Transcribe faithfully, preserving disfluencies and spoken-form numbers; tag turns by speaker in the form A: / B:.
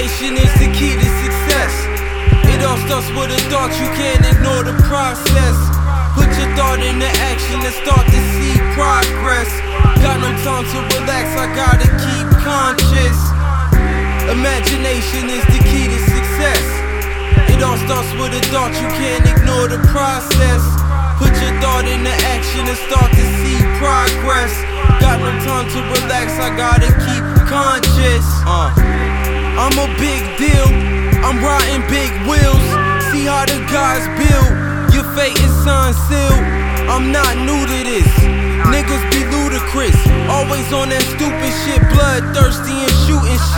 A: Imagination is the key to success. It all starts with a thought, you can't ignore the process. Put your thought into action and start to see progress. Got no time to relax, I gotta keep conscious. Imagination is the key to success. It all starts with a thought, you can't ignore the process. Put your thought into action and start to see progress. Got no time to relax, I gotta keep conscious. uh. I'm a big deal, I'm riding big wheels. See how the guys build, your fate is signed sealed. I'm not new to this, niggas be ludicrous. Always on that stupid shit, bloodthirsty and shooting shit.